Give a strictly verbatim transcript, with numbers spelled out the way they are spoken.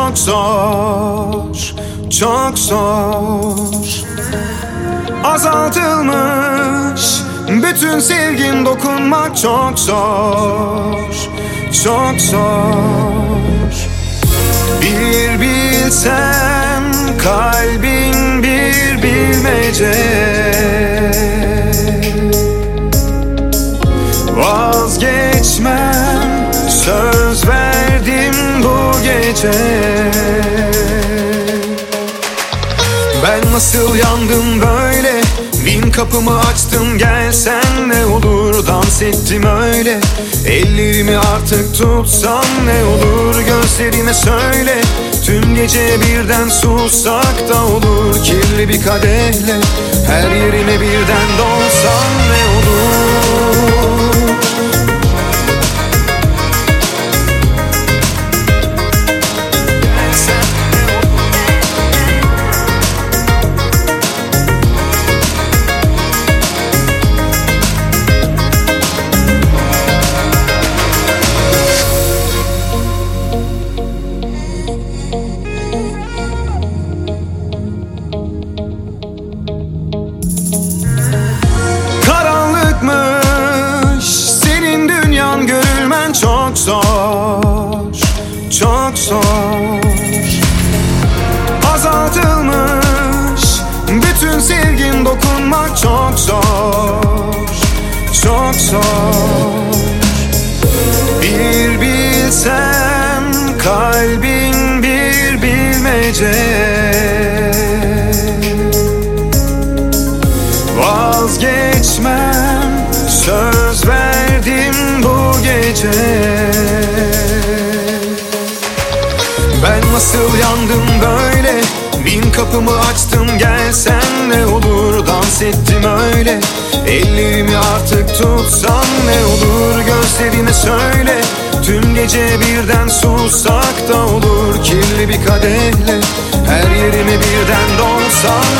çok zor, çok zor. Azaltılmış bütün sevgin, dokunmak çok zor, çok zor. Bir bilsen kalbin bir bilmece, vazgeçmem, söz verdim bu gece. Ben nasıl yandım böyle, bin kapımı açtım gelsen ne olur. Dans ettim öyle, ellerimi artık tutsan ne olur. Gözlerime söyle, tüm gece birden sussak da olur. Kirli bir kadehle her yerine birden dolsan ne olur. Senin dünyan, görülmen çok zor, çok zor. Azaltılmış bütün sevgin, dokunmak çok zor, çok zor. Bir bilsem kalbin bir bilmece, vazgeçmem, söz verdim bu gece. Ben nasıl yandım böyle, bin kapımı açtım gelsen ne olur. Dans ettim öyle, ellerimi artık tutsan ne olur. Gözlerime söyle, tüm gece birden sussak da olur. Kirli bir kadehle her yerime birden dolsan